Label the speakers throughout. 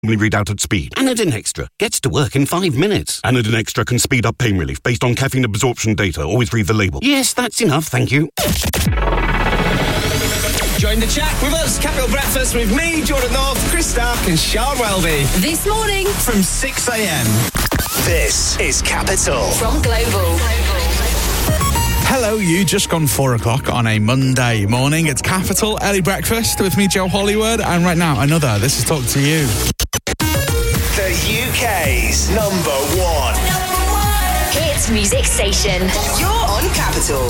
Speaker 1: read out at speed. Anodin Extra gets to work in 5 minutes. Anodin Extra can speed up pain relief based on caffeine absorption data. Always read the label. Yes, that's enough, thank you.
Speaker 2: Join the chat with us, Capital Breakfast, with me, Jordan North, Chris Stark and Sean Welby.
Speaker 3: This morning
Speaker 2: from 6 a.m.
Speaker 4: This is Capital.
Speaker 3: From Global.
Speaker 5: Hello, you just gone 4 o'clock on a Monday morning. It's Capital, Early Breakfast with me, Joe Hollywood. And right now, another This Is Talk to You.
Speaker 4: The UK's number one
Speaker 3: hits music station.
Speaker 6: You're on Capital.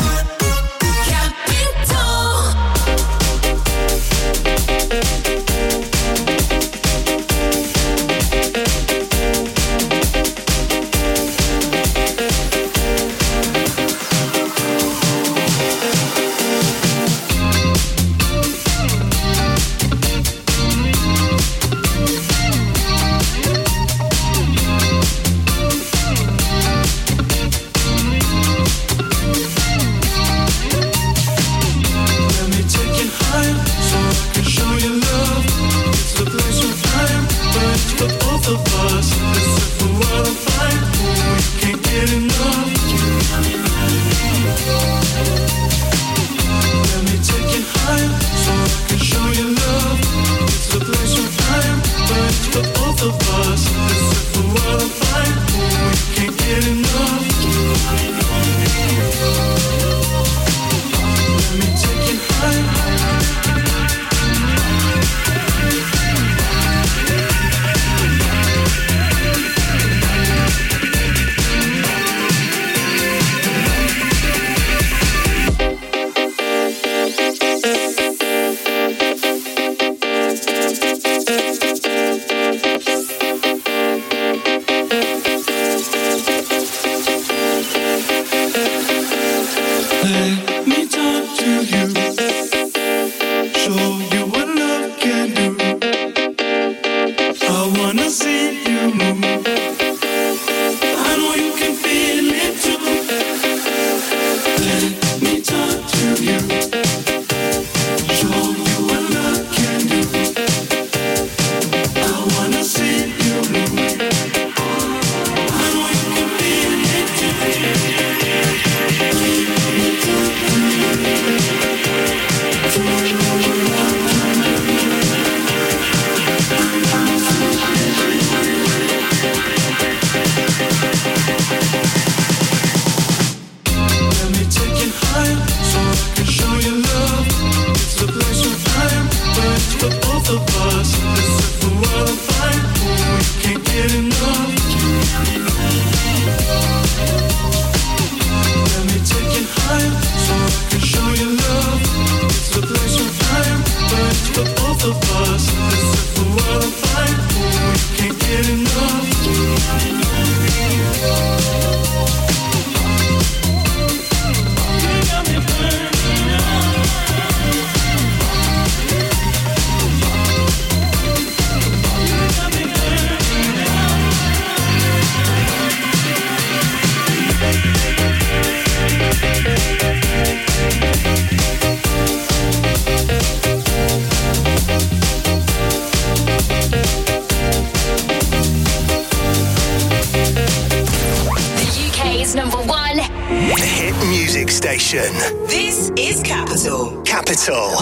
Speaker 6: This is Capital.
Speaker 4: Capital.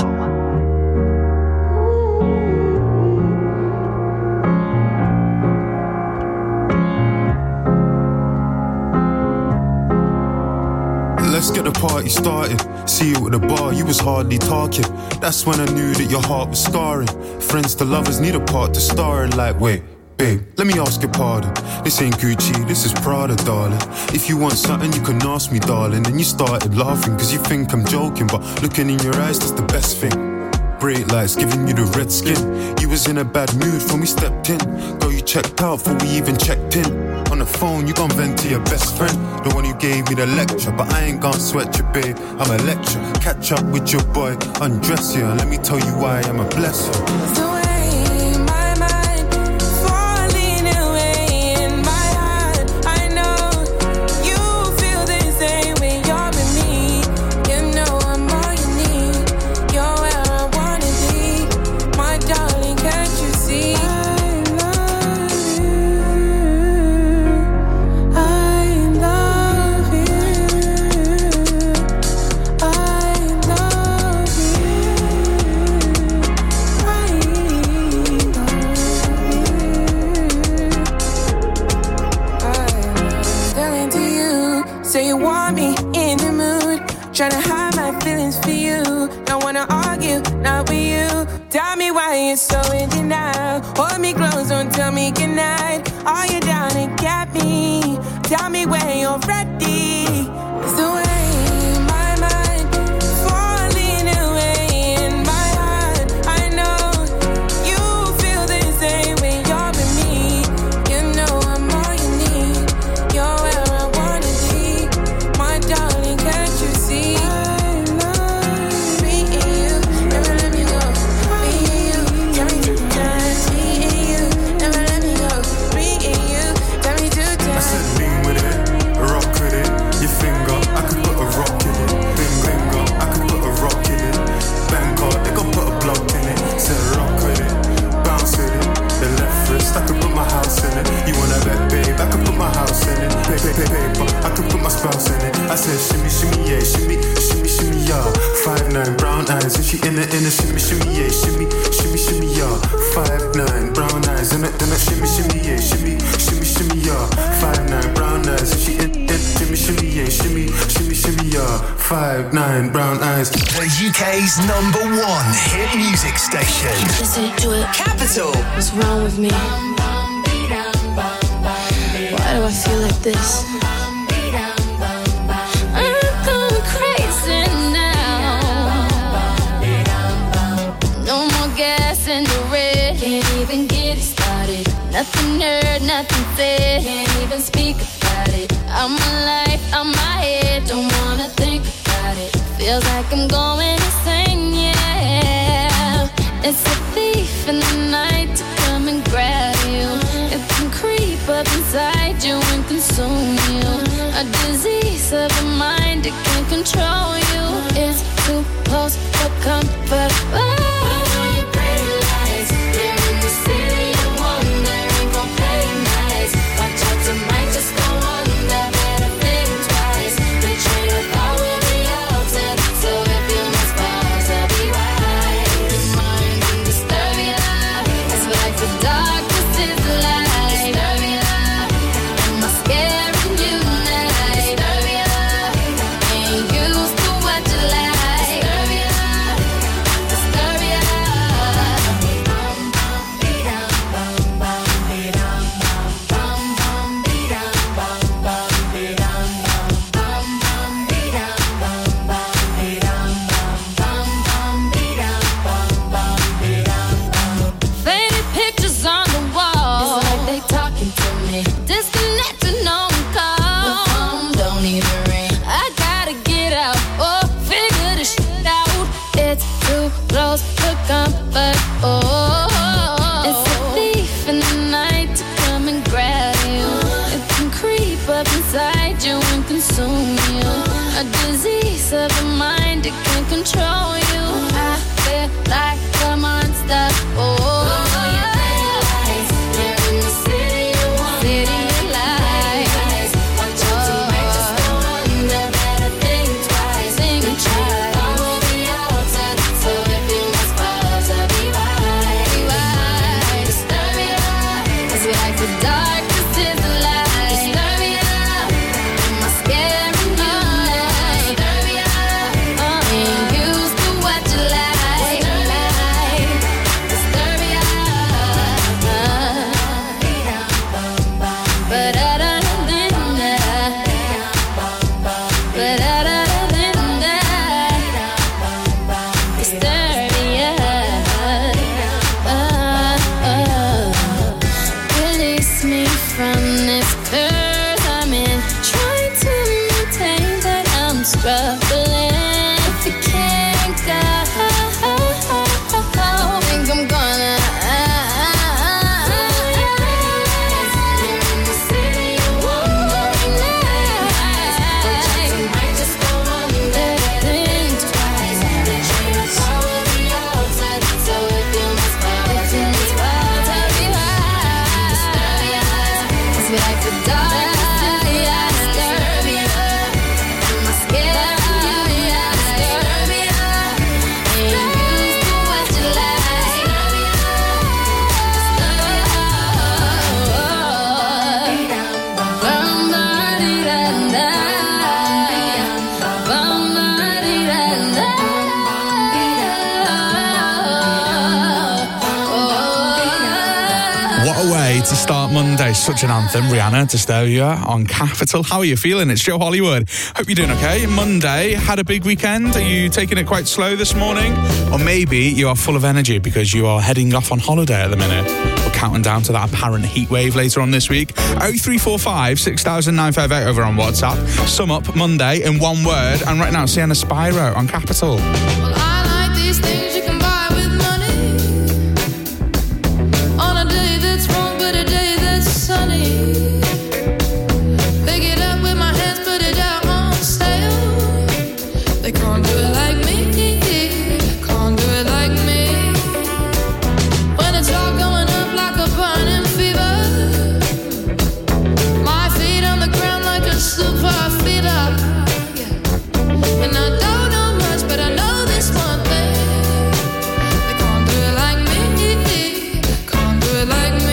Speaker 7: Let's get the party started. See you at the bar, you was hardly talking. That's when I knew that your heart was scarring. Friends to lovers need a part to star in. Like, wait, babe, let me ask your pardon. This ain't Gucci, this is Prada, darling. If you want something, you can ask me, darling. And you started laughing, cause you think I'm joking. But looking in your eyes, that's the best thing. Bright lights giving you the red skin. You was in a bad mood when we stepped in. Girl, you checked out before we even checked in. On the phone, you gon' vent to your best friend, the one who gave me the lecture. But I ain't gon' sweat you, babe, I'm a lecture. Catch up with your boy, undress you, and let me tell you why I'm a blesser.
Speaker 8: Tryna hide my feelings for you. Don't wanna argue, not with you. Tell me why you're so in denial. Hold me close, don't tell me goodnight. Are you down to get me? Tell me when you're ready. It's the way my mind falling away in my heart. I know you feel the same when you're with me. You know I'm all you need. You're where I wanna be. My darling, can't you see? I love me and you, never let me go. Me and you, tell me two times. Me and you, never let me go. Me and you, tell me two times.
Speaker 7: I said lean with it, rock with it. Your finger, I could put a rock in it. Finger, I could put a rock in it. Bangkok, they gon' put a block in it. Said rock with it, bounce with it. The left wrist, I could put my house in it. You wanna bet, babe, I could put my house in it. Paper, I could put my spouse in it. I said shimmy, shimmy, yeah, shimmy, shimmy, shimmy, yeah. 5'9", brown eyes, and she in the shimmy, shimmy, yeah, shimmy, shimmy, shimmy, yeah. 5'9", brown eyes, and the shimmy, shimmy, yeah, shimmy, shimmy, shimmy, yeah. 5'9", brown eyes, and she in shimmy, shimmy, yeah, shimmy, shimmy, shimmy, yeah. 5'9", brown eyes.
Speaker 4: The UK's #1 hit music station.
Speaker 3: Listen to it.
Speaker 6: Capital.
Speaker 3: What's wrong with me? Why do I feel like this? I'm going crazy now. No more gas in the red. Can't even get it started. Nothing heard, nothing said. Can't even speak about it. I'm alive, I'm my head. Don't wanna think about it. Feels like I'm going insane, yeah. It's a thief in the night to come and grab you. It can creep up inside you and consume you. A disease of the mind, it can control you. It's too close for comfort. Oh. A disease of the mind, it can control you. I feel like a monster. Oh. Like the dark.
Speaker 5: What a way to start Monday. Such an anthem. Rihanna, Disturbia on Capital. How are you feeling? It's Joe Hollywood. Hope you're doing okay. Monday, had a big weekend. Are you taking it quite slow this morning? Or maybe you are full of energy because you are heading off on holiday at the minute. We're counting down to that apparent heat wave later on this week. 0345 6,958 over on WhatsApp. Sum up Monday in one word. And right now, Sienna Spyro on Capital.
Speaker 3: Well, I like these things you can buy with money. On a day that's wrong, but a day that's sunny. Pick it up with my hands, put it out on sale. They can't do it like me, can't do it like me. When it's all going up like a burning fever, my feet on the ground like a super feeder. And I don't know much, but I know this one thing. They can't do it like me, can't do it like me.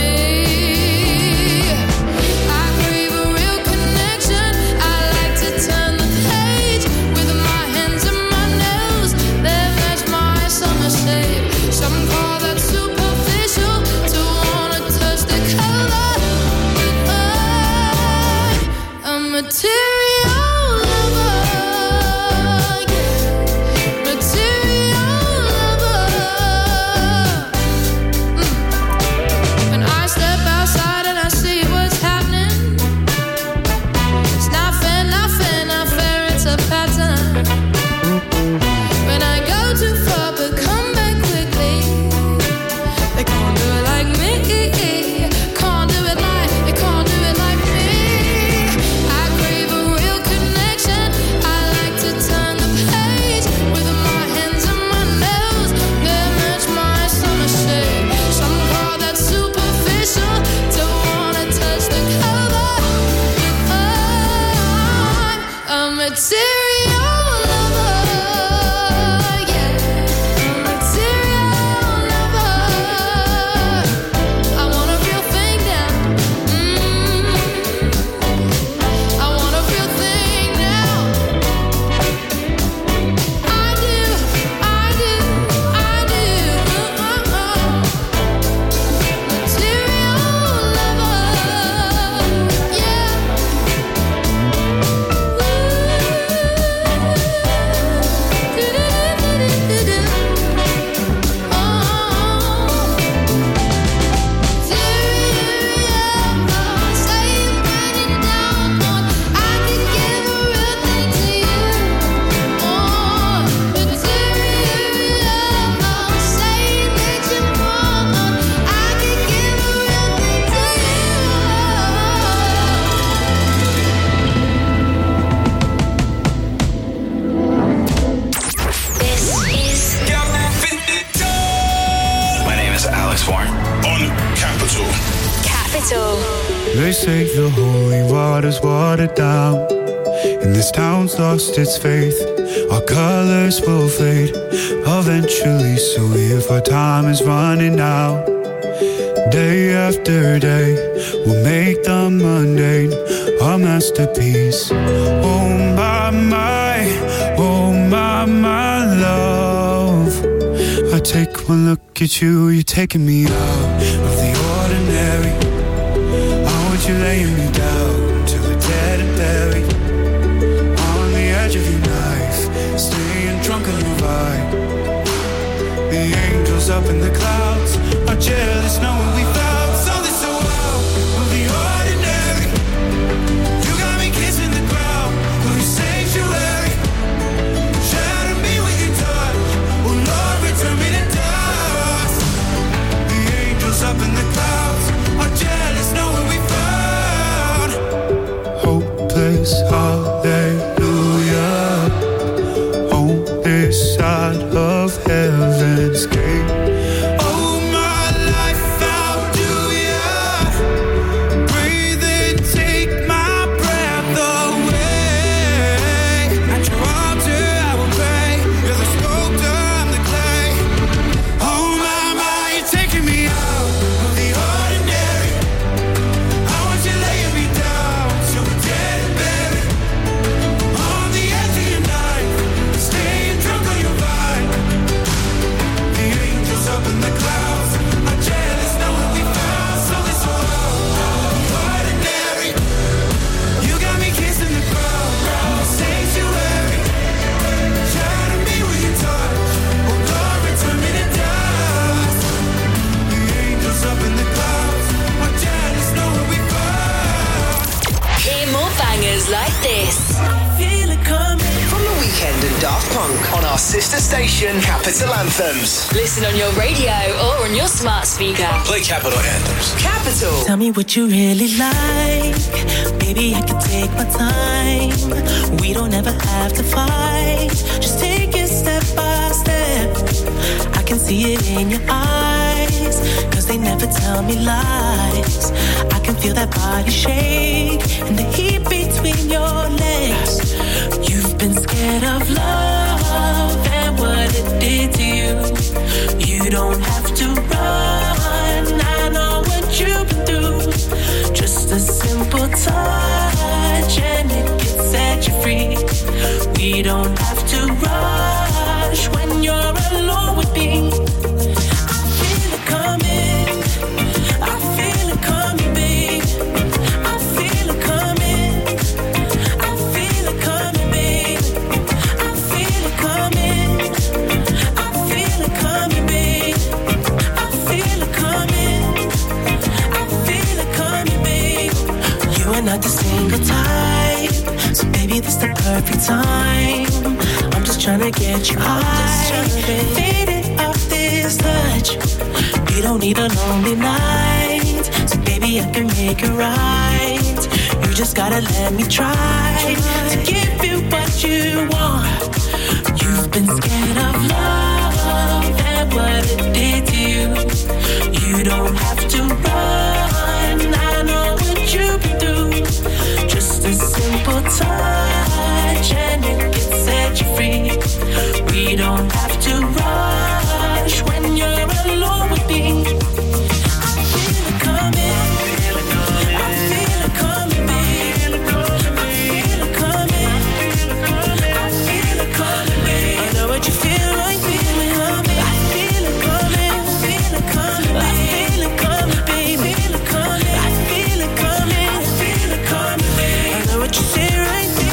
Speaker 3: I crave a real connection. I like to turn the page with my hands and my nails. They match my summer shade. Some call that superficial, to wanna touch the color. But I'm a material lover. When I step outside and I see what's happening, it's not fair, not fair, not fair, it's a pattern. When I go too far but come back quickly, they can't do it like me, can't do it like, they can't do it like me. I crave a real connection. I like to turn the page with my hands and my nails. They match my summer shade. Some call that superficial, don't wanna touch the color. I'm a material lover, yeah. I'm a material lover. I want a real thing now. I want a real thing now. I do, I do, I do. Material lover, yeah.
Speaker 4: My name is Alex Warren. On Capital.
Speaker 3: Capital.
Speaker 9: They say the holy water's watered down, and this town's lost its faith. Our colors will fade eventually, so if our time is running out, day after day, we'll make the mundane our masterpiece. Oh my love, I take one look at you, you're taking me out of the ordinary. I want you laying me down till we're dead and buried, on the edge of your knife, staying drunk on your vibe. The angels up in the clouds are jealous knowing we found something so wild of the ordinary. You got me kissing the ground of your sanctuary. Shatter me with your touch, oh Lord, return me to dust. The angels up in the clouds are jealous knowing we found
Speaker 6: Funk on our sister station, Capital Anthems.
Speaker 10: Listen on your radio or on your smart speaker.
Speaker 4: Play Capital Anthems.
Speaker 6: Capital.
Speaker 11: Tell me what you really like. Baby, I can take my time. We don't ever have to fight. Just take it step by step. I can see it in your eyes, 'cause they never tell me lies. I can feel that body shake and the heat between your legs. You've been scared of love and what it did to you. You don't have to run, I know what you've been through. Just a simple touch and it can set you free. We don't have to rush when you're alone with me. I feel it coming, I feel it coming, babe. I feel it coming, I feel it coming, babe. I feel it coming, I feel it coming, babe. I feel it coming, I feel it coming, babe. You are not the single type, so baby, this the perfect time. I'm just trying to get you high, faded off this touch. We don't need a lonely night, so baby, I can make it right. You just gotta let me try to give you what you want. You've been scared of love and what it did to you. You don't have to run, I know what you've been through. Just a simple touch and it can set you free. We don't have to rush when you're alone with me. I feel it coming, I feel it coming, babe. I feel it coming, I feel it coming, babe. I know what you feel like, feel it coming. I feel it coming, I feel it coming, I feel it coming, babe. I feel it coming, I feel it coming, I feel it coming, babe. I know what you say right, baby.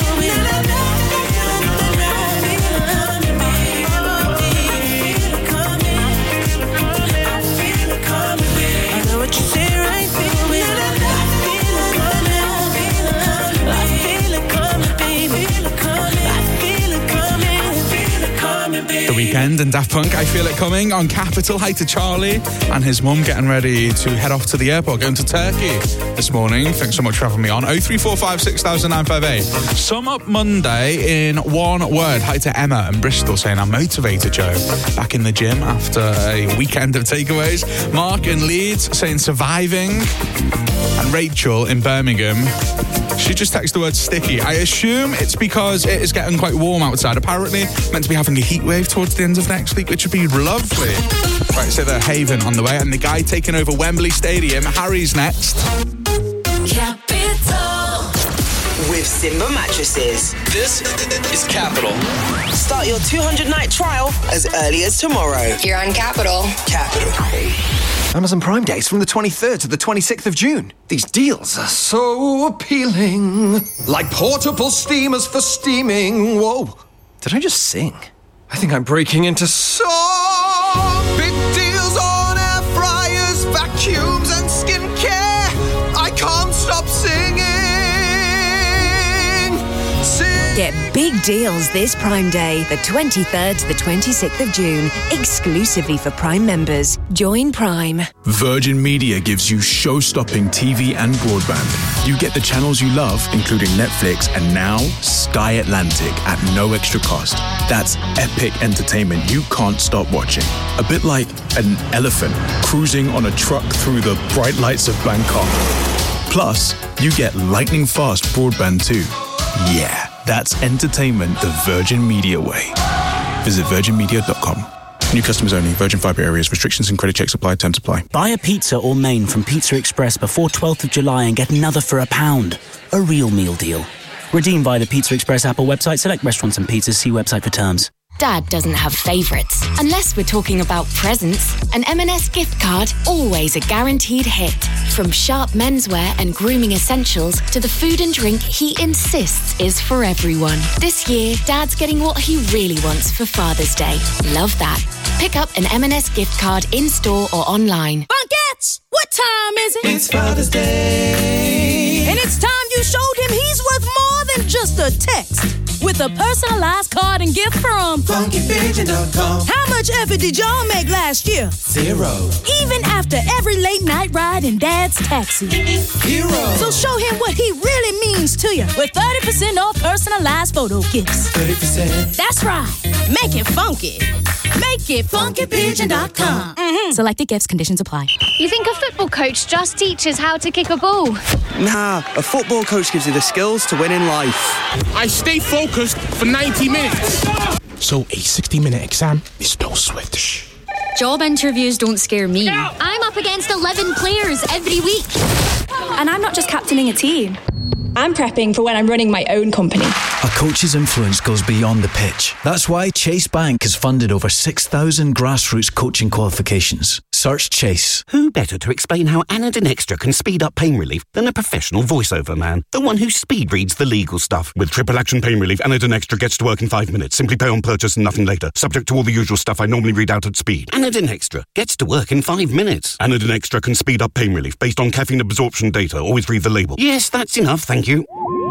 Speaker 5: The Weeknd and Daft Punk, I Feel It Coming on Capital. Hi to Charlie and his mum getting ready to head off to the airport, going to Turkey this morning. Thanks so much for having me on. 0345 6958. Sum up Monday in one word. Hi to Emma in Bristol saying, I'm motivated, Joe. Back in the gym after a weekend of takeaways. Mark in Leeds saying surviving. And Rachel in Birmingham, she just texted the word sticky. I assume it's because it is getting quite warm outside. Apparently, meant to be having a heat wave towards the end of next week, which would be lovely. Right, so they're Haven on the way, and the guy taking over Wembley Stadium, Harry's next.
Speaker 6: Capital. With Simba Mattresses.
Speaker 4: This is Capital.
Speaker 6: Start your 200-night trial as early as tomorrow.
Speaker 10: You're on Capital.
Speaker 6: Capital.
Speaker 12: Amazon Prime Days from the 23rd to the 26th of June. These deals are so appealing. Like portable steamers for steaming. Whoa. Did I just sing? I think I'm breaking into song. Big deals on air fryers, vacuums and skincare. I can't stop singing.
Speaker 13: Get big deals this Prime Day, the 23rd to the 26th of June, exclusively for Prime members. Join Prime.
Speaker 14: Virgin Media gives you show-stopping TV and broadband. You get the channels you love, including Netflix and now Sky Atlantic at no extra cost. That's epic entertainment you can't stop watching. A bit like an elephant cruising on a truck through the bright lights of Bangkok. Plus, you get lightning-fast broadband too. Yeah. That's entertainment the Virgin Media way. Visit virginmedia.com. New customers only. Virgin Fibre areas. Restrictions and credit checks apply. Terms apply.
Speaker 15: Buy a pizza or main from Pizza Express before 12th of July and get another for £1. A real meal deal. Redeem via the Pizza Express app or website. Select restaurants and pizzas. See website for terms.
Speaker 10: Dad doesn't have favourites. Unless we're talking about presents. An M&S gift card, always a guaranteed hit. From sharp menswear and grooming essentials to the food and drink he insists is for everyone. This year, Dad's getting what he really wants for Father's Day. Love that. Pick up an M&S gift card in-store or online.
Speaker 16: Buckets! What time is it?
Speaker 11: It's Father's Day.
Speaker 16: And it's time you showed him he's worth more than just a text. with a personalized card and gift from
Speaker 17: FunkyPigeon.com.
Speaker 16: How much effort did y'all make last year?
Speaker 17: 0.
Speaker 16: Even after every late night ride in Dad's taxi.
Speaker 17: 0.
Speaker 16: So show him what he really means to you with 30% off personalized photo gifts.
Speaker 17: 30%.
Speaker 16: That's right. Make it funky. Make it FunkyPigeon.com. Selected gifts, conditions apply.
Speaker 18: You think a football coach just teaches how to kick a ball?
Speaker 19: Nah, a football coach gives you the skills to win in life.
Speaker 20: I stay focused for 90 minutes. So a 60-minute exam is no sweat.
Speaker 18: Job interviews don't scare me. I'm up against 11 players every week.
Speaker 21: And I'm not just captaining a team. I'm prepping for when I'm running my own company.
Speaker 22: A coach's influence goes beyond the pitch. That's why Chase Bank has funded over 6,000 grassroots coaching qualifications. Search Chase.
Speaker 1: Who better to explain how Anadin Extra can speed up pain relief than a professional voiceover man? The one who speed reads the legal stuff. With triple action pain relief, Anadin Extra gets to work in 5 minutes. Simply pay on purchase and nothing later. Subject to all the usual stuff I normally read out at speed. Anadin Extra gets to work in 5 minutes. Anadin Extra can speed up pain relief based on caffeine absorption data. Always read the label. Yes, that's enough, thank you.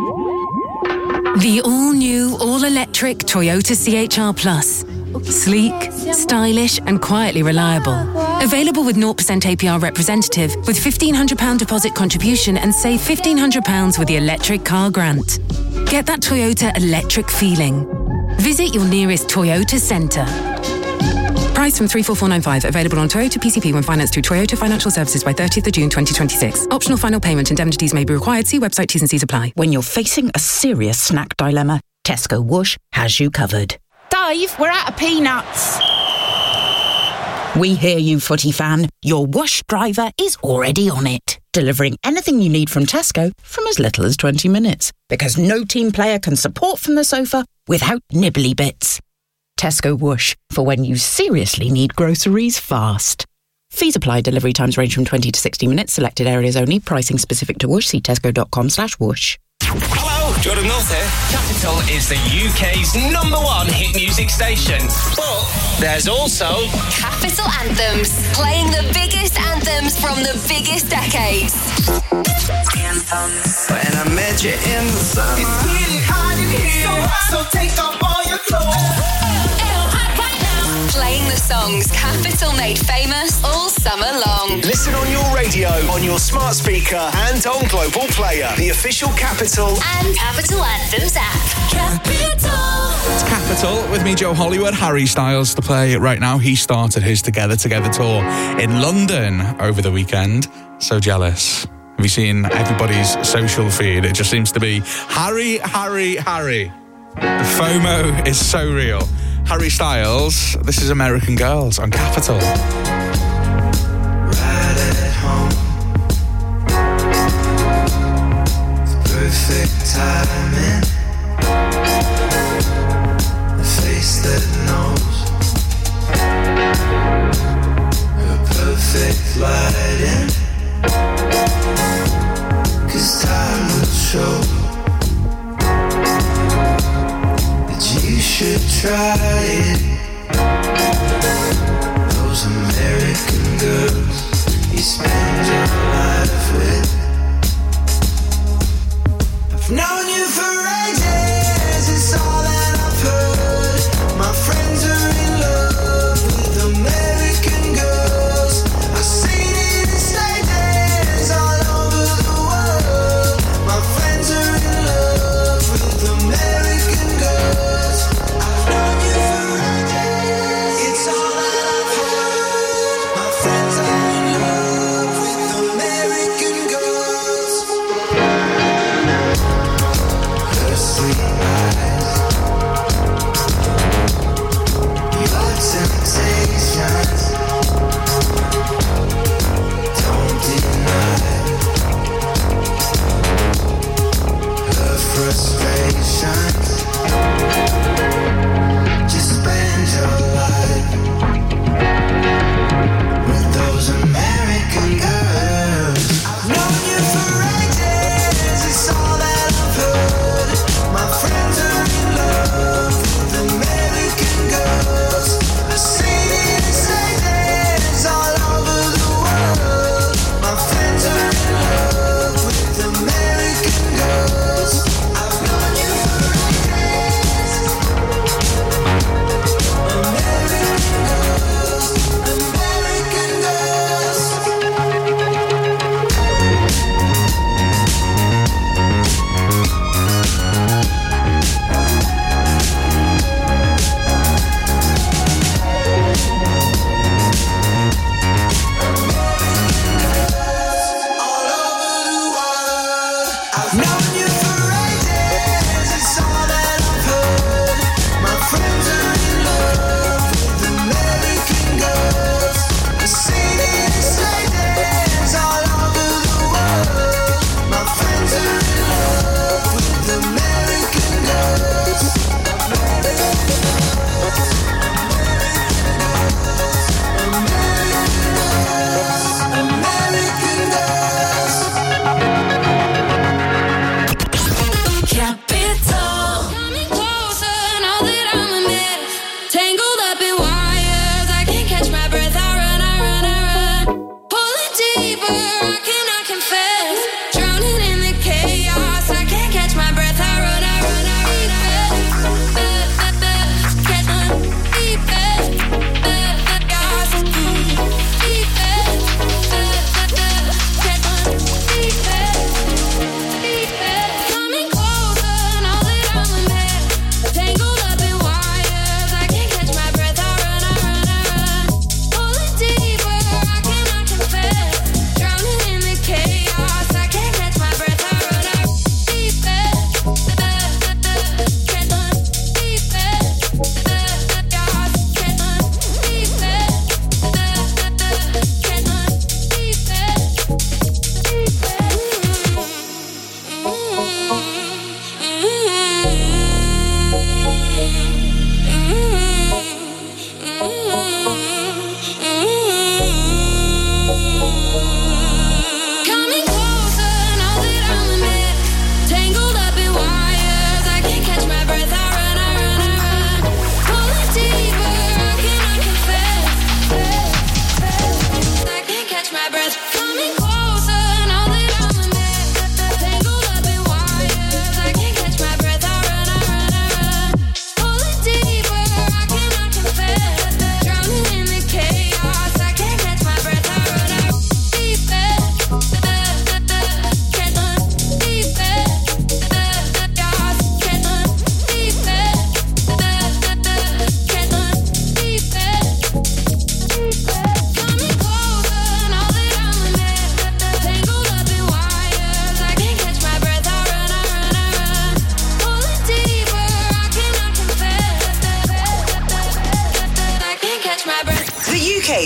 Speaker 23: The all-new, all-electric Toyota CHR Plus. Sleek, stylish and quietly reliable. Available with 0% APR representative with £1,500 deposit contribution and save £1,500 with the electric car grant. Get that Toyota electric feeling. Visit your nearest Toyota centre. Price from 34495. Available on Toyota PCP when financed through Toyota Financial Services by 30th of June 2026. Optional final payment. Indemnities may be required. See website T's and C's apply.
Speaker 24: When you're facing a serious snack dilemma, Tesco Whoosh has you covered.
Speaker 16: Dave, we're out of peanuts.
Speaker 24: We hear you, footy fan. Your Whoosh driver is already on it, delivering anything you need from Tesco from as little as 20 minutes. Because no team player can support from the sofa without nibbly bits. Tesco Whoosh, for when you seriously need groceries fast. Fees apply. Delivery times range from 20 to 60 minutes. Selected areas only. Pricing specific to Whoosh. See tesco.com/whoosh.
Speaker 2: Hello, Jordan North here. Capital is the UK's #1 hit music station. But there's also
Speaker 10: Capital Anthems, playing the biggest anthems from the biggest decades.
Speaker 2: when I met you in the summer. It's really hot in here, so take off all your clothes.
Speaker 10: Playing the songs Capital made famous all summer long.
Speaker 4: Listen on your radio, on your smart speaker, and on Global Player, the official Capital
Speaker 10: and Capital Anthems app. Capital.
Speaker 5: It's Capital with me, Joe Hollywood. Harry Styles to play right now. He started his Together Together tour in London over the weekend. So jealous. Have you seen everybody's social feed? It just seems to be Harry, Harry, Harry. The FOMO is so real. Harry Styles, this is American Girls on Capital.
Speaker 9: Right at home, perfect timing. A face that knows her perfect lighting. 'Cause time will show that you should try it. Those American girls you spend your life with. I've known you for ages, it's all that I've heard. My friends are in love with American girls. I've seen it in stages all over the world. My friends are in love with American girls. I've known you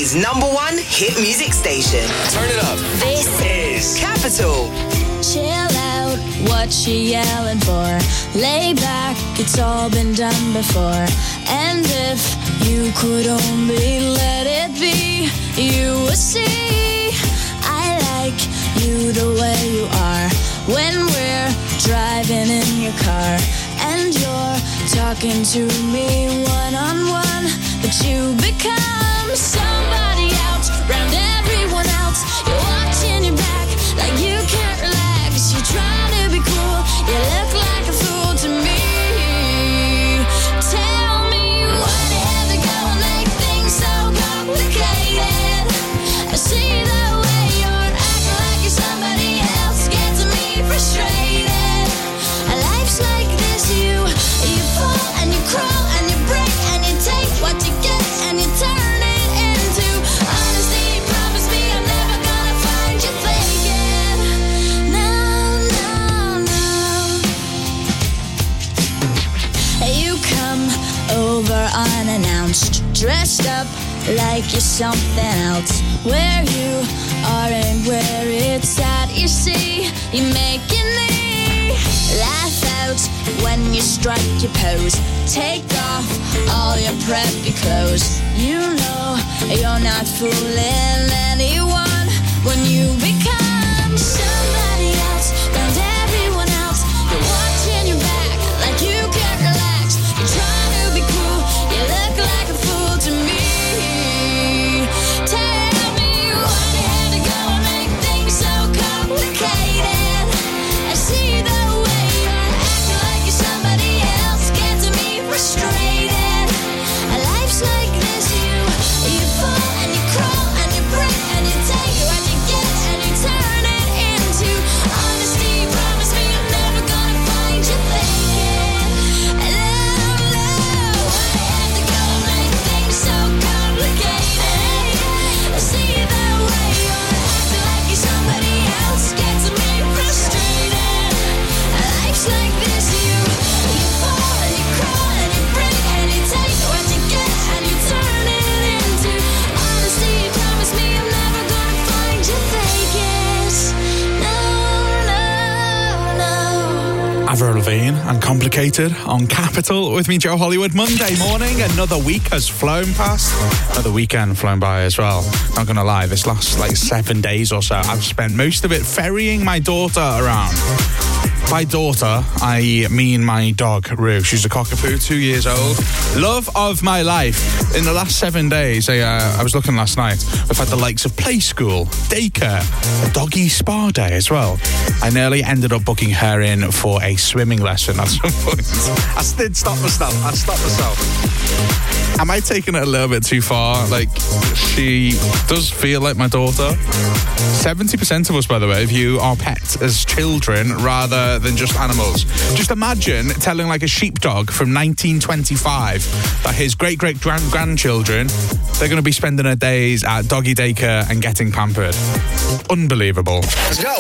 Speaker 3: UK's #1 hit music station.
Speaker 2: Turn it up.
Speaker 3: This is Capital.
Speaker 6: Chill out, what you yelling for? Lay back, it's all been done before. And if you could only let it be, you would see I like you the way you are. When we're driving in your car and you're talking to me one-on-one, but you become somebody else, round everyone else. You're watching your back like you can't relax. You're trying to be cool, you look like a fool to me. Tell me what you have to go and make things so complicated. I see the way you're acting like you're somebody else, gets me frustrated. Life's like this, you fall and you crawl and you break and you take what you get and you turn it into honesty. Promise me I'm never gonna find you faking. No, no, no. You come over unannounced, dressed up like you're something else. Where you are and where it's at, you see, you're making me laugh out when you strike your pose. Take off all your preppy clothes. You know you're not fooling anyone when you become somebody else, round everyone else. You're watching your back like you can't relax. You're trying to be cool, you look like a fool to me. Tell me why you had to go and make things so complicated. I see the way you're acting like you're somebody else, gets me frustrated. Life's like this, you fall and you crawl and you break and you take what you get and you turn it into honesty. Promise me I'm never gonna find you faking. Love, love, why you have to go and make things so complicated? I see the way you're acting like you're somebody else, gets me frustrated. Life's like this, you fall and you crawl and you break and you take what you get and you turn it into honesty. Promise me I'm never gonna find you faking. No, no, no.
Speaker 5: Avril Lavigne and Complicated on Capital with me, Joe Hollywood. Monday morning, another week has flown past. Another weekend flown by as well. Not gonna lie, this last 7 days or so, I've spent most of it ferrying my daughter around. By daughter, I mean my dog, Rue. She's a cockapoo, 2 years old. Love of my life. In the last 7 days, I was looking last night, we've had the likes of play school, daycare, a doggy spa day as well. I nearly ended up booking her in for a swimming lesson at some point. I did stop myself. Am I taking it a little bit too far? She does feel like my daughter. 70% of us, by the way, view our pets as children rather than just animals. Just imagine telling a sheepdog from 1925 that his great-great-grandchildren, they're going to be spending their days at doggy daycare and getting pampered. Unbelievable.
Speaker 3: Let's go.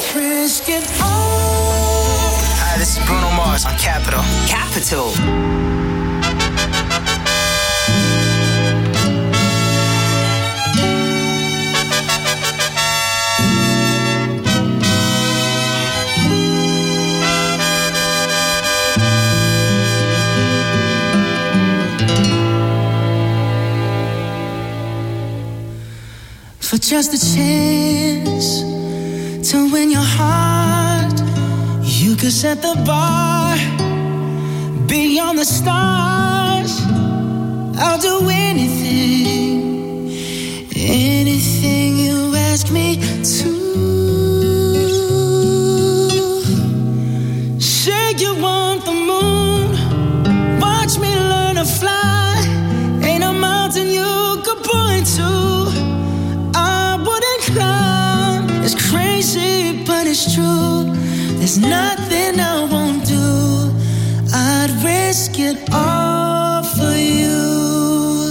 Speaker 3: Hi, this is Bruno Mars on Capital. Capital.
Speaker 17: For just a chance to win your heart, you could set the bar beyond the stars. I'll do anything, anything you ask me to. Say you want the moon, watch me learn to fly. Ain't a mountain you could point to. It's crazy, but it's true. There's nothing I won't do. I'd risk it all for you.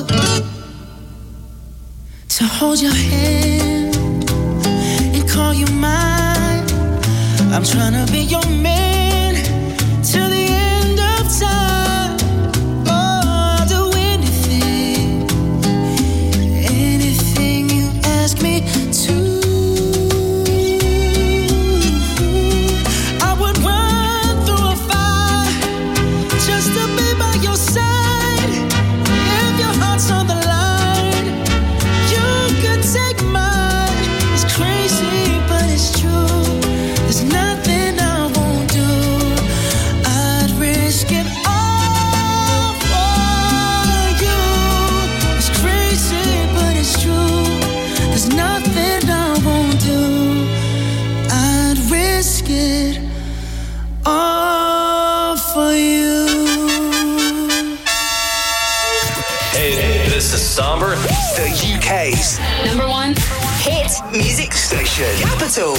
Speaker 17: To hold your hand and call you mine. I'm trying to be your man till the end of time. Oh, I'll do anything, anything risk it all for you.
Speaker 4: Hey, this is Somber, the UK's
Speaker 3: #1
Speaker 4: hit music station.
Speaker 3: Capital.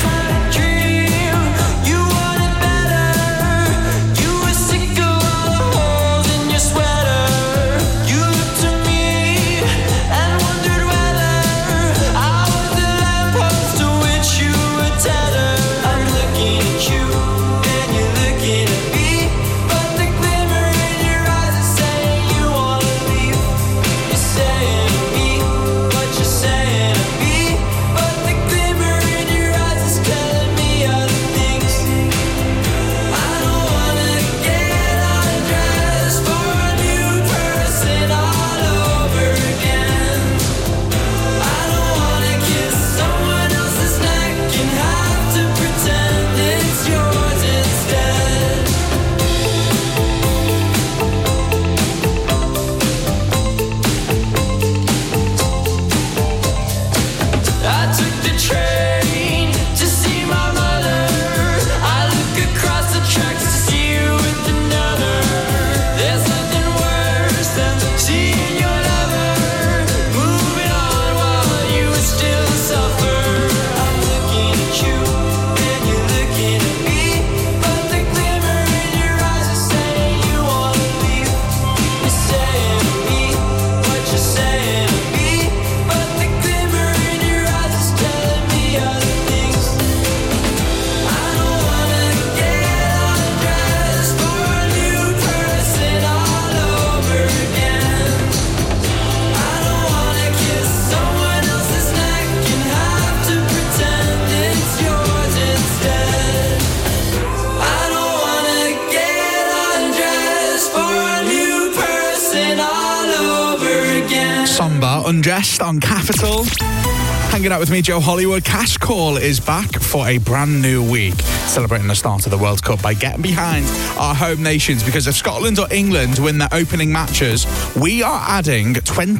Speaker 5: Undressed on Capital. Hanging out with me, Joe Hollywood. Cash Call is back for a brand new week, celebrating the start of the World Cup by getting behind our home nations, because if Scotland or England win their opening matches, we are adding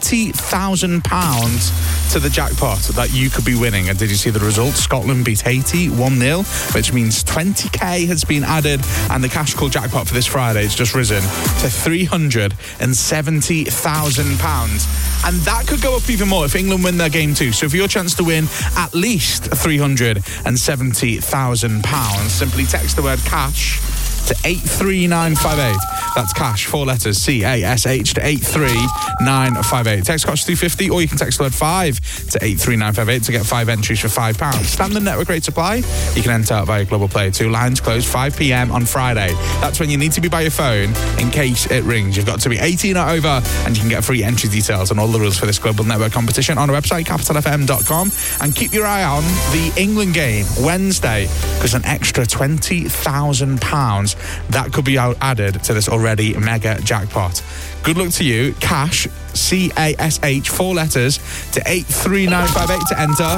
Speaker 5: £20,000 to the jackpot that you could be winning. And did you see the results? Scotland beat Haiti 1-0, which means 20k has been added, and the Cash Call jackpot for this Friday has just risen to £370,000. And that could go up even more if England win their game too. So for your chance to win at least £370,000, simply text the word cash to 83958. That's cash, 4 letters, CASH, to 83958. Text cash 250, or you can text the word 5 to 83958 to get 5 entries for £5. Standard network rate supply. You can enter via Global Player 2. Lines close 5 p.m. on Friday. That's when you need to be by your phone in case it rings. You've got to be 18 or over, and you can get free entry details and all the rules for this global network competition on our website, capitalfm.com. And keep your eye on the England game Wednesday, because an extra £20,000 that could be added to this already mega jackpot. Good luck to you. Cash, CASH, 4 letters, to 83958 to enter.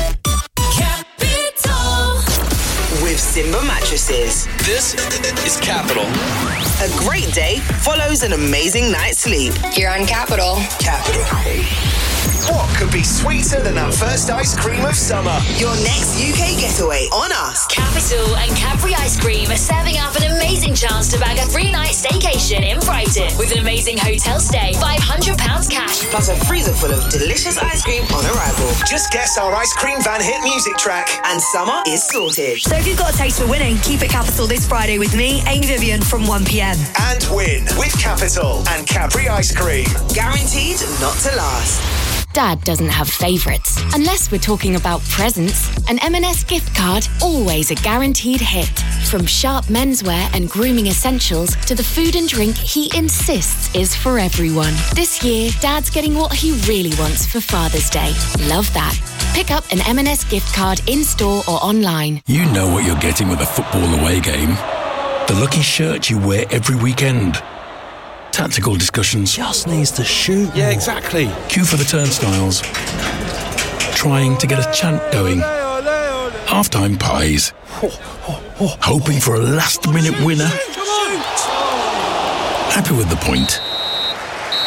Speaker 3: Capital. With Simba Mattresses.
Speaker 4: This is Capital.
Speaker 3: A great day follows an amazing night's sleep.
Speaker 7: You're on Capital.
Speaker 4: Capital. What could be sweeter than that first ice cream of summer?
Speaker 3: Your next UK getaway on us.
Speaker 8: Capital and Cadbury Ice Cream are serving up an amazing chance to bag a 3-night staycation in Brighton with an amazing hotel stay, £500 cash,
Speaker 3: plus a freezer full of delicious ice cream on arrival.
Speaker 4: Just guess our ice cream van hit music track,
Speaker 3: and summer is sorted.
Speaker 12: So if you've got a taste for winning, keep it Capital this Friday with me, Amy Vivian, from 1 p.m.
Speaker 4: And win with Capital and Cadbury Ice Cream.
Speaker 3: Guaranteed not to last.
Speaker 10: Dad doesn't have favourites. Unless we're talking about presents, an M&S gift card, always a guaranteed hit. From Sharp menswear and grooming essentials to the food and drink he insists is for everyone. This year, Dad's getting what he really wants for Father's Day. Love that. Pick up an M&S gift card in-store or online.
Speaker 13: You know what you're getting with a football away game. The lucky shirt you wear every weekend. Tactical discussions.
Speaker 25: Just needs to shoot.
Speaker 13: Yeah, exactly. Queue for the turnstiles. Trying to get a chant going. Half-time pies. Hoping for a last-minute winner. Happy with the point.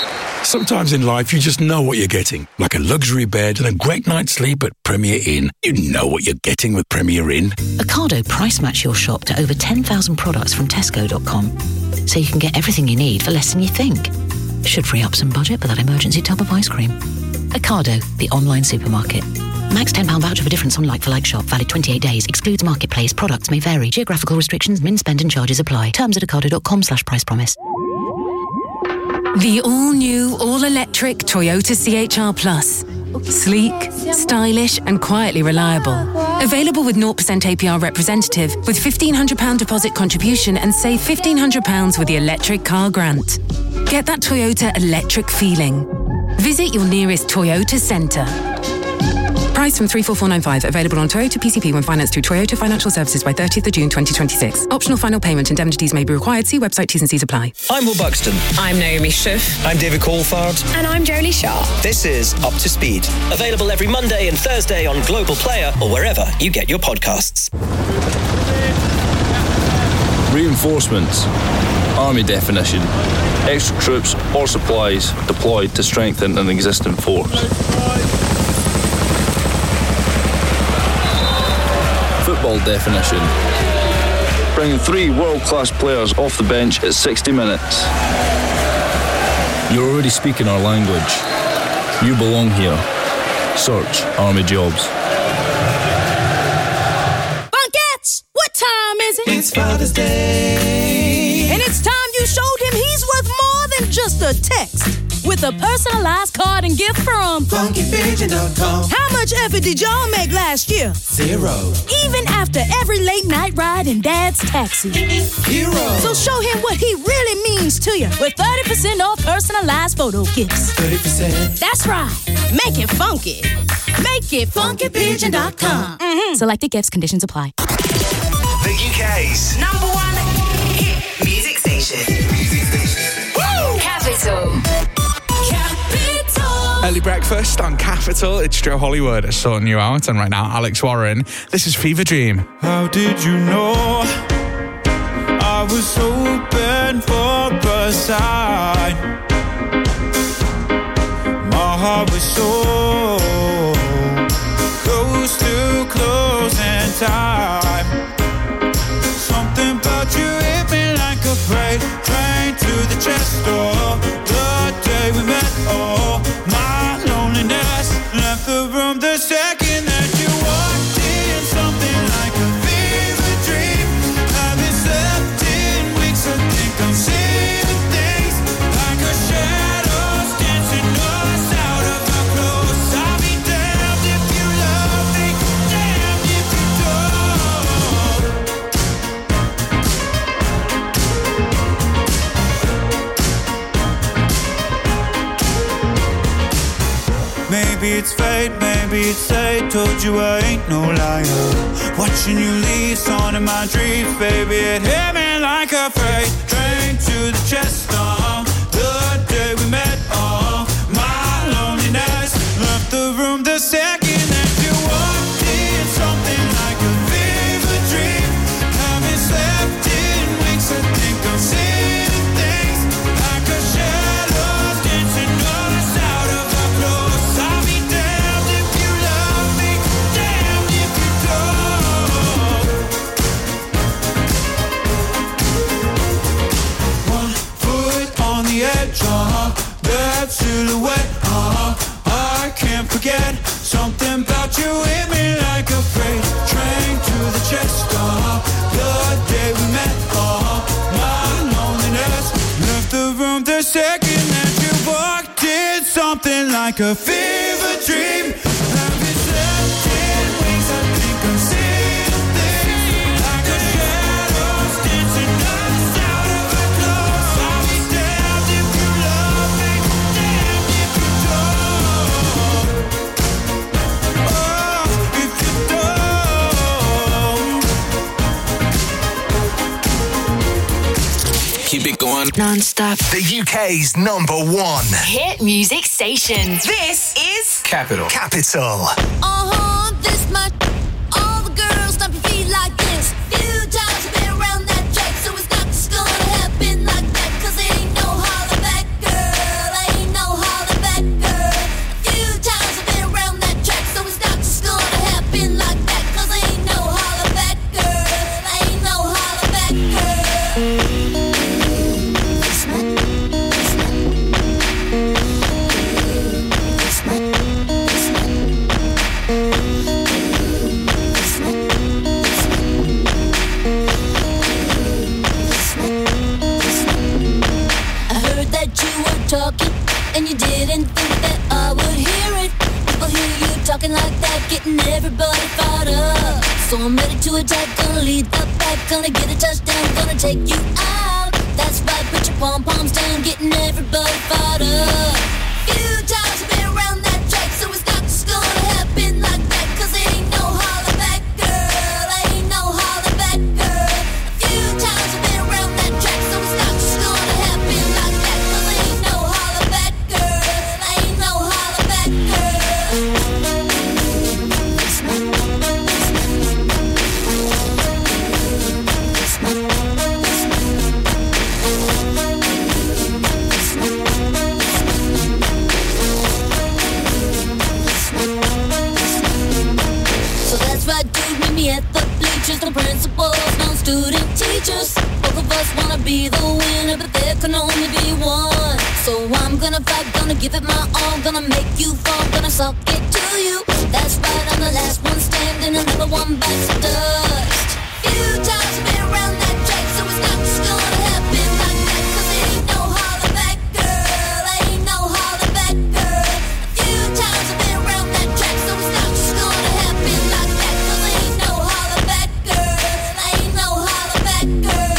Speaker 13: Sometimes in life, you just know what you're getting. Like a luxury bed and a great night's sleep at Premier Inn. You know what you're getting with Premier Inn.
Speaker 24: Ocado price match your shop to over 10,000 products from Tesco.com. So you can get everything you need for less than you think. Should free up some budget for that emergency tub of ice cream. Ocado, the online supermarket. Max £10 voucher for difference on like-for-like shop. Valid 28 days. Excludes marketplace. Products may vary. Geographical restrictions, min spend and charges apply. Terms at ocado.com/price promise.
Speaker 23: The all-new, all-electric Toyota CHR Plus. Sleek, stylish and quietly reliable. Available with 0% APR representative with £1,500 deposit contribution and save £1,500 with the electric car grant. Get that Toyota electric feeling. Visit your nearest Toyota centre. Price from 34495. Available on Toyota PCP when financed through Toyota Financial Services by 30th of June 2026. Optional final payment. Indemnities may be required. See website T's and C's apply.
Speaker 7: I'm Will Buxton.
Speaker 11: I'm Naomi Schiff.
Speaker 7: I'm David Coulthard.
Speaker 11: And I'm Jolie Shaw.
Speaker 7: This is Up to Speed. Available every Monday and Thursday on Global Player or wherever you get your podcasts.
Speaker 14: Reinforcements. Army definition. Extra troops or supplies deployed to strengthen an existing force. Football definition. Bringing 3 world-class players off the bench at 60 minutes. You're already speaking our language. You belong here. Search Army Jobs.
Speaker 16: Bunkettes, what time is it?
Speaker 17: It's Father's Day.
Speaker 16: And it's time you showed him he's worth more than just a text. With a personalized card and gift from
Speaker 17: FunkyPigeon.com.
Speaker 16: How much effort did y'all make last year?
Speaker 17: 0.
Speaker 16: Even after every late night ride in Dad's taxi.
Speaker 17: 0.
Speaker 16: So show him what he really means to you with 30% off personalized photo gifts.
Speaker 17: 30%.
Speaker 16: That's right. Make it funky. Make it FunkyPigeon.com. Selected gifts, conditions apply.
Speaker 4: The UK's
Speaker 3: #1 hit music station.
Speaker 8: Woo! Capital.
Speaker 5: Early breakfast on Capital. It's Joe Hollywood sorting you out, and right now Alex Warren. This is Fever Dream.
Speaker 9: How did you know I was hoping for a sign? My heart was so close to closing time. Something about you hit me like a freight train to the chest door. The day we met, oh, my loneliness left the room the second that you walked in. Something like a fever dream. Haven't slept in weeks. I think I'm seeing things like a shadows dancing us out of our clothes. I'll be damned if you love me, damned if you don't. Maybe it's fate, maybe it's fate. Told you I ain't no liar. Watching you leave, on in my dreams, baby. It hit me like a freight train to the chest. The day we met, my loneliness left the room the second that you walked in. Something like a fever dream. Haven't slept in weeks. I think I'm seeing things like a shadow dancing us out of our clothes. I'll be damned if you love me, damned if you don't. One foot on the edge, that silhouette, I can't forget. Something about you hit me like a freight train to the chest. The day we met, my loneliness left the room the second that you walked in. Something like a fever dream. Haven't slept in weeks. I think I'm seeing things like a shadows dancing us out of our clothes. I'll be damned if you love me, damned if you don't. Oh, if you don't.
Speaker 2: Keep it going.
Speaker 4: Non-stop. The UK's #1
Speaker 8: Hit music station.
Speaker 3: This is
Speaker 4: Capital.
Speaker 6: This much. All the girls stomp your feet like this. Few times you've been around that track, so it's not just gonna happen like that. 'Cause ain't no holler back, girl. Ain't no holler and you didn't think that I would hear it. People hear you talking like that, getting everybody fired up. So I'm ready to attack, gonna lead the pack, gonna get a touchdown, gonna take you out. That's right, put your pom-poms down, getting everybody fired up. Few times I've been around that track, so it's not just gonna happen like that, 'cause it ain't no holler back, girl, ain't no holler back, girl. A few times I've been around that track, so it's not just gonna happen like that, 'cause it ain't no holler back, girl, ain't no holler back, meet me at the bleachers, no principals, no student teachers. Both of us wanna be the winner, but there can only be one. So I'm gonna fight, gonna give it my all, gonna make you fall, gonna suck it to you. That's right, I'm the last one standing, another one bites the dust. Few times I've been around that track, so it's not just gonna happen like that, 'cause it ain't no holler back, girl, ain't no holler back, girl. A few times I've been around that track, so it's not just gonna happen like that, 'cause it ain't no holler back, girl, ain't no holler back, girl.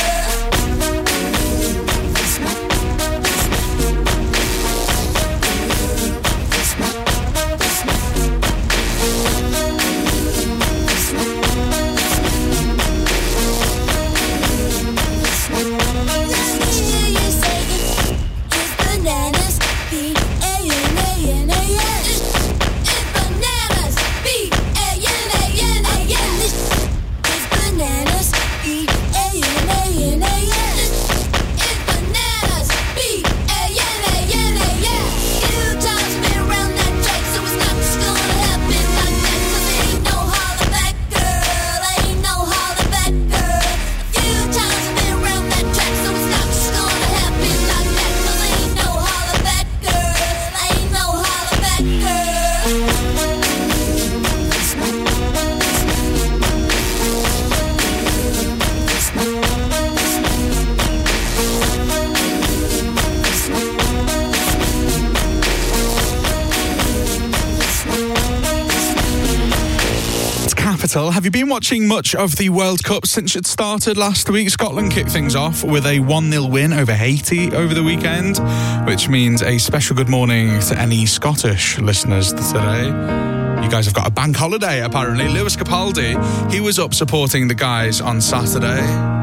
Speaker 5: Have you been watching much of the World Cup since it started last week? Scotland kicked things off with a 1-0 win over Haiti over the weekend, which means a special good morning to any Scottish listeners today. You guys have got a bank holiday, apparently. Lewis Capaldi, he was up supporting the guys on Saturday.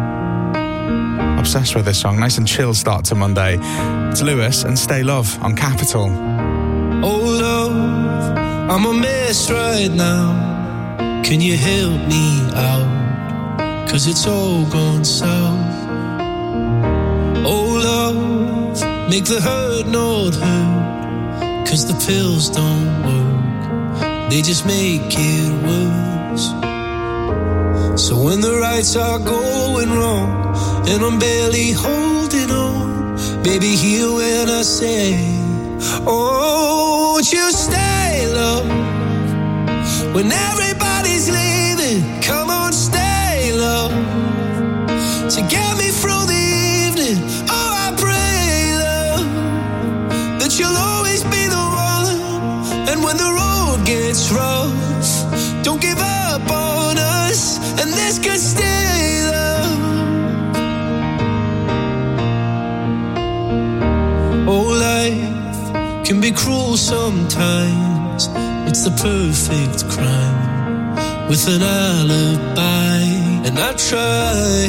Speaker 5: Obsessed with this song. Nice and chill start to Monday. It's Lewis and Stay Love on Capital.
Speaker 15: Oh, love, I'm a mess right now. Can you help me out? 'Cause it's all gone south. Oh, love, make the hurt not hurt. 'Cause the pills don't work, they just make it worse. So when the rights are going wrong and I'm barely holding on, baby, hear when I say, oh, won't you stay, love? When everybody's leaving, come on, stay, love. To get me through the evening, oh, I pray, love, that you'll always be the one. And when the road gets rough, don't give up on us, and this could stay, love. Oh, life can be cruel sometimes. It's the perfect crime with an alibi. And I try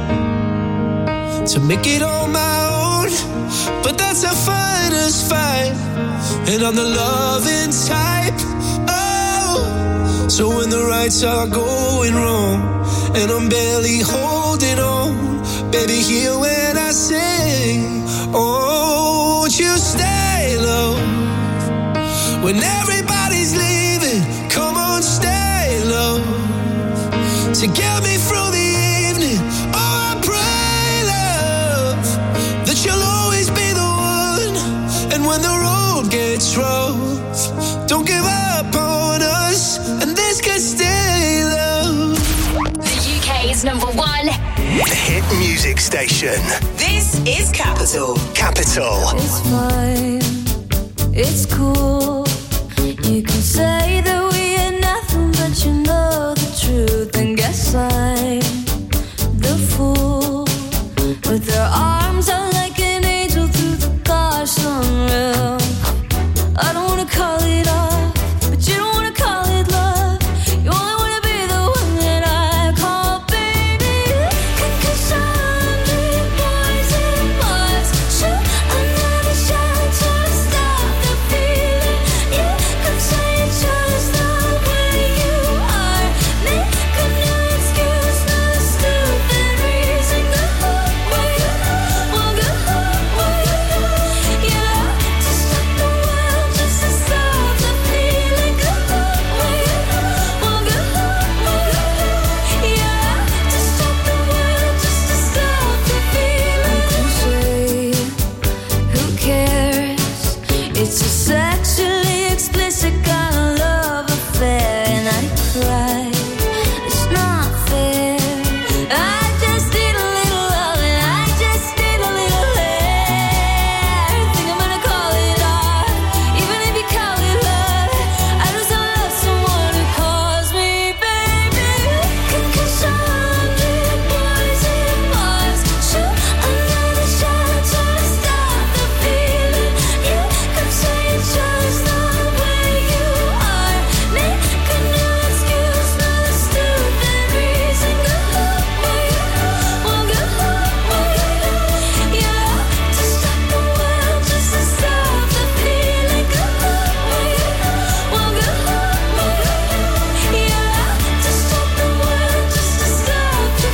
Speaker 15: to make it on my own, but that's a fighter's fight. And I'm the loving type. Oh, so when the rights are going wrong and I'm barely holding on, baby, hear when I sing, oh, won't you stay, love? When everybody's leaving, come on, stay, love. To get me through the evening, oh, I pray, love, that you'll always be the one. And when the road gets rough, don't give up on us, and this can stay, love.
Speaker 8: The UK's #1
Speaker 4: hit music station.
Speaker 3: This is Capital.
Speaker 4: Capital.
Speaker 6: It's fine, It's cool. You can say that we ain't nothing, but you know the truth. And guess I'm the fool with their arms out like an angel through the car sunroof. I don't wanna call it off, but you don't wanna call it love. You only wanna be the one that I call baby. Cause 100 boys and bars shoot another shot to stop the feeling. You could say it's just the way you are. Make a new excuse, no stupid reason. Go away, well, go away. Yeah, to stop the world, just to stop the feeling. Go away, well, go away. Yeah, to stop the world, just to stop the feeling. Who cares? It's a sexually explicit kind of love affair, and I cry. It's not fair. I just need a little love, and I just need a little air. Think I'm gonna call it art, even if you call it love. I just don't love someone who calls me baby. Cause 100 boys and bars shoot another shot to stop the feeling. You could say it's just the way you are. Make a new excuse, no stupid reason. Go away, well, go away. Yeah, to stop the world, just to stop the feeling. Go away, well, go away. Yeah, to stop the world, just to stop the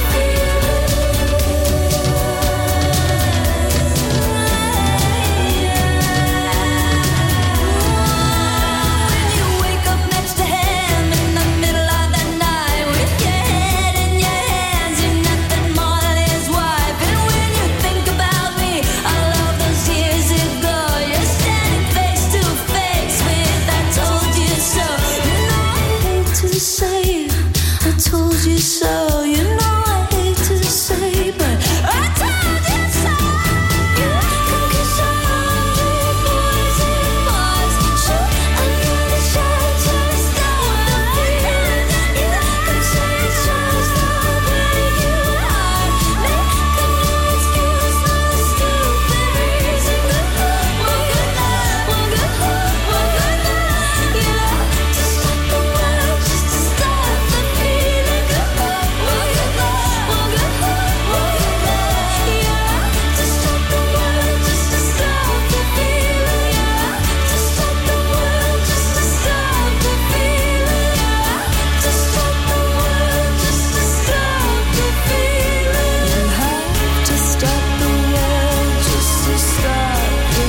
Speaker 6: feeling. You wake up next to him in the middle of the night with your head in your hands, you're nothing more than his wife. And when you think about me, all of those years ago, you're standing face to face with I told you so. You know I hate to say it, I told you so. You know I hate to say, but I told you so. Cause 100 boys and bars shoot another shot to stop the feeling. You could say it's just the way you are. Make a new excuse, no stupid reason. Go away, well, go away. Yeah, to stop the world, just to stop the feeling. Go away, well, go away. Yeah, to stop the world, just to stop the feeling. Yeah, to stop the world, just to stop the feeling. Yeah, to stop the world, just to stop the feeling. You have to stop the world, just to stop the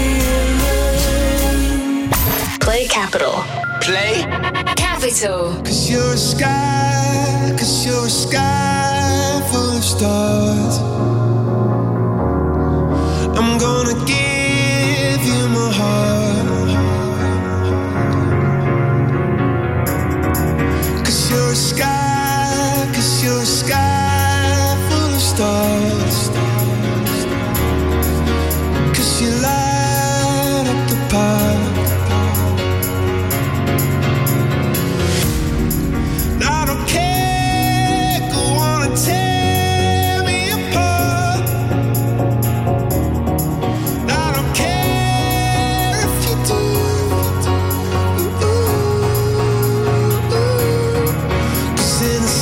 Speaker 6: feeling.
Speaker 8: Play Capital.
Speaker 2: Play
Speaker 8: Capital.
Speaker 15: Cause you're a sky full of stars. I'm gonna give you my heart. Cause you're a sky full of stars. Cause you light up the park. I don't care, go on and tear me apart. I don't care if you do. Cause in the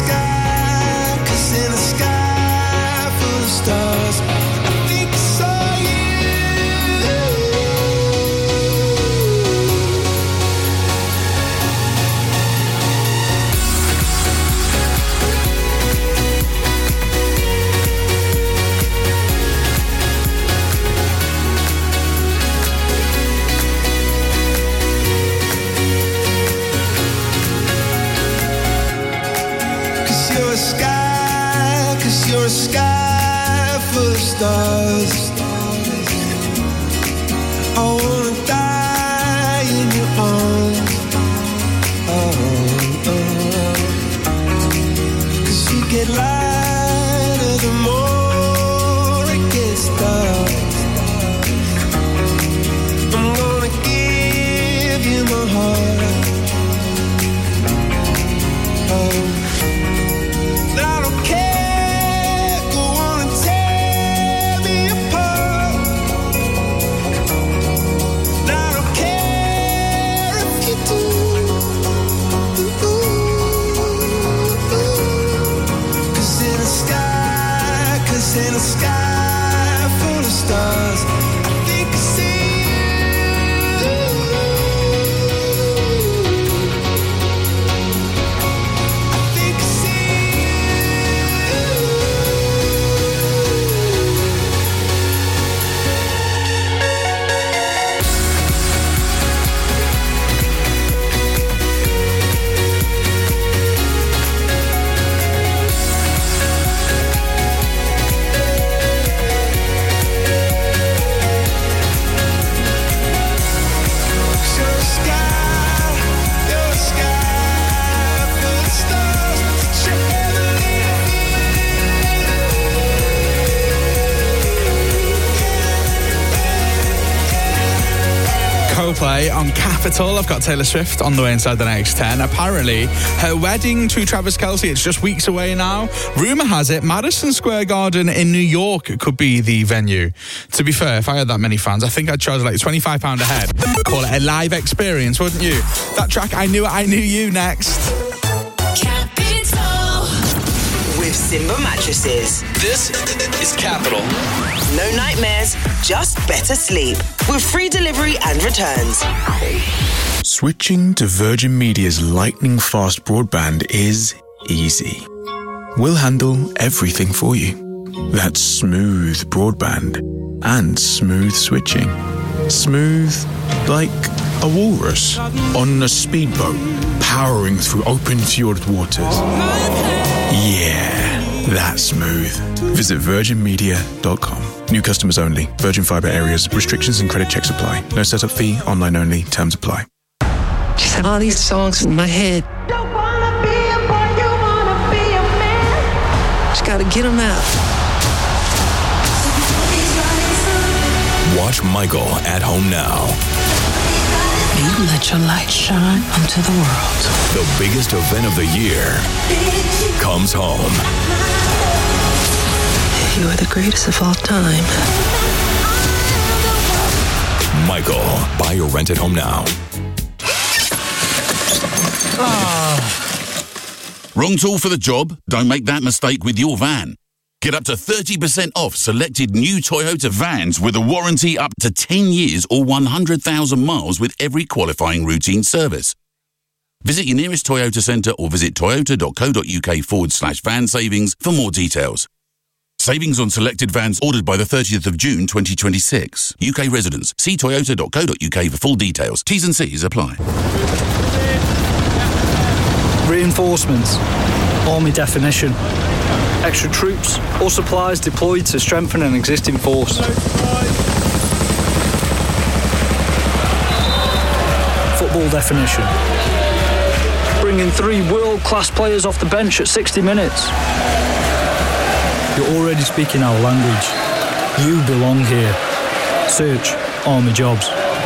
Speaker 15: sky full of stars, I think I saw you. Cause you're a sky full of stars. I wanna die in your arms. Cause you get lighter the more it gets dark. I'm gonna give Lost in a sky full of stars. I think I see
Speaker 5: Coldplay on Capital. I've got Taylor Swift on the way inside the next 10. Apparently, her wedding to Travis Kelce, it's just weeks away now. Rumour has it Madison Square Garden in New York could be the venue. To be fair, if I had that many fans, I think I'd charge like £25 a head. Call it a live experience, wouldn't you? That track, I Knew It, I Knew You, next.
Speaker 6: Capital.
Speaker 3: With Simba mattresses.
Speaker 2: This is Capital.
Speaker 3: No nightmares, just better sleep. With free delivery and returns.
Speaker 18: Switching to Virgin Media's lightning-fast broadband is easy. We'll handle everything for you. That's smooth broadband and smooth switching. Smooth like a walrus on a speedboat powering through open fjord waters. Yeah, that's smooth. Visit virginmedia.com. New customers only. Virgin Fibre areas. Restrictions and credit checks apply. No setup fee. Online only. Terms apply.
Speaker 19: Just have all these songs in my head. Just gotta get them out.
Speaker 20: Watch Michael at home now.
Speaker 19: You let your light shine onto the world.
Speaker 20: The biggest event of the year comes home.
Speaker 19: You are the greatest of all time.
Speaker 20: Michael, buy or rent at home now.
Speaker 1: Wrong tool for the job? Don't make that mistake with your van. Get up to 30% off selected new Toyota vans with a warranty up to 10 years or 100,000 miles with every qualifying routine service. Visit your nearest Toyota centre or visit toyota.co.uk/van savings for more details. Savings on selected vans ordered by the 30th of June 2026. UK residents. See toyota.co.uk for full details. T's and C's apply.
Speaker 21: Reinforcements. Army definition. Extra troops or supplies deployed to strengthen an existing force. Football definition. Bringing 3 world-class players off the bench at 60 minutes. You're already speaking our language. You belong here. Search Army Jobs.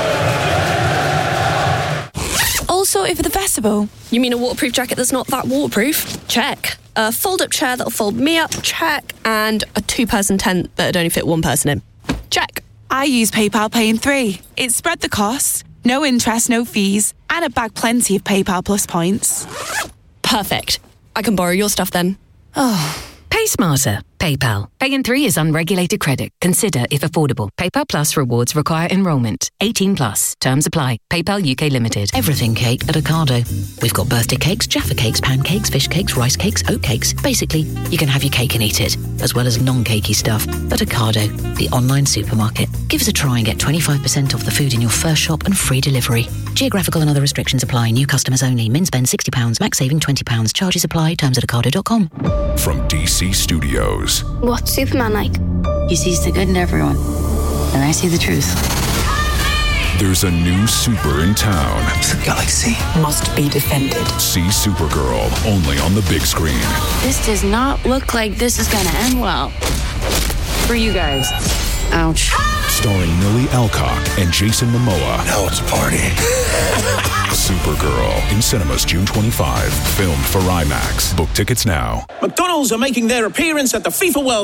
Speaker 25: All sorted for the festival? You mean a waterproof jacket that's not that waterproof? Check. A fold-up chair that'll fold me up? Check. And a 2-person tent that'd only fit 1 person in? Check.
Speaker 26: I use PayPal Pay in 3. It spread the costs, no interest, no fees, and I bag plenty of PayPal Plus points.
Speaker 25: Perfect. I can borrow your stuff then.
Speaker 23: Oh. Pay smarter. PayPal. Pay in 3 is unregulated credit. Consider if affordable. PayPal Plus rewards require enrolment. 18 plus. Terms apply. PayPal UK Limited.
Speaker 24: Everything cake at Ocado. We've got birthday cakes, Jaffa cakes, pancakes, fish cakes, rice cakes, oat cakes. Basically, you can have your cake and eat it, as well as non-cakey stuff. But Ocado, the online supermarket. Give us a try and get 25% off the food in your first shop and free delivery. Geographical and other restrictions apply. New customers only. Min spend £60. Max saving £20. Charges apply. Terms at ocado.com.
Speaker 20: From DC Studios.
Speaker 27: What's Superman like?
Speaker 28: He sees the good in everyone, and I see the truth.
Speaker 20: There's a new super in town.
Speaker 28: The galaxy must be defended.
Speaker 20: See Supergirl, only on the big screen.
Speaker 28: This does not look like this is gonna end well. For you guys. Ouch.
Speaker 20: Starring Millie Alcock and Jason Momoa.
Speaker 29: Now it's a party.
Speaker 20: Supergirl in cinemas June 25. Filmed for IMAX. Book tickets now.
Speaker 30: McDonald's are making their appearance at the FIFA World